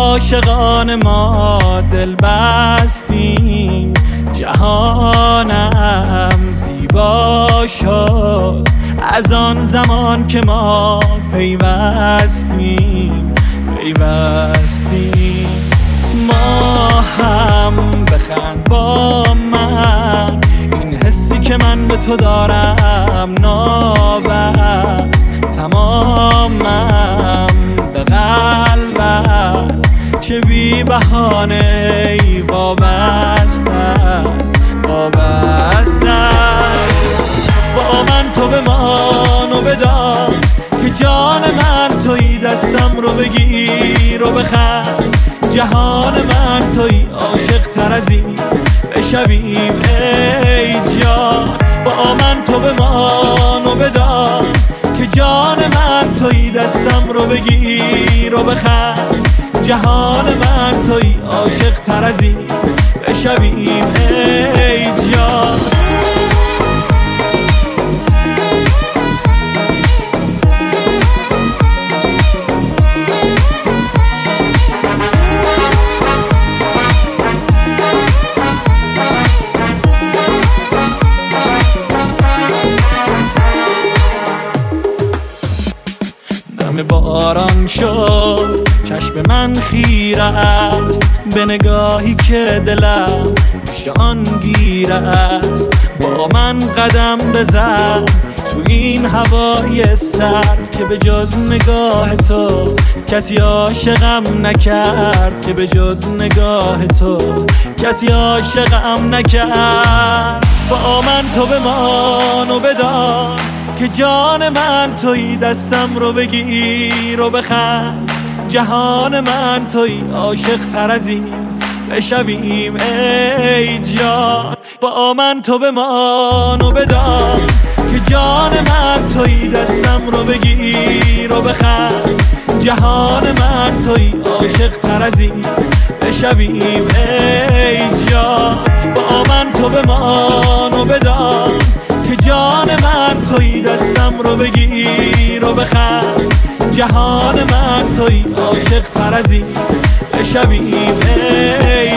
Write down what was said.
عاشقان ما دل بستیم، جهانم زیبا شد از آن زمان که ما پیوستیم. ما هم بخند با من، این حسی که من به تو دارم نابست تمامم به قلبت، چه بی بهانه ای وابسته است. با من تو بمان و بدان که جان من تویی، دستم رو بگیر و بخند، جهان من تویی، عاشق تر از این بشویم ای جان. با من تو بمان و بدان که جان من تویی، دستم رو بگیر و بخند، جهان من تویی، عاشق تر از این بشویم ای جان. باران شد چشم من خیره است به نگاهی که دلم پیش آن گیره است. با من قدم بزن تو این هوای سرد که به جز نگاه تو کسی عاشقم نکرد، که به جز نگاه تو کسی عاشقم نکرد. با من تو بمان و بدان که جان من تویی، دستم رو بگیر و بخند، جهان من تویی، عاشق تر از این بشویم ای جان. با من تو بمان و بدان که جان من تویی، دستم رو بگیر و بخند، جهان من تویی، عاشق تر از این بشویم ای جان. با من تو بمان و بدان که جان من تویی، دستم رو بگیر و بخند، جهان من تویی، عاشق تر از این بشویم ای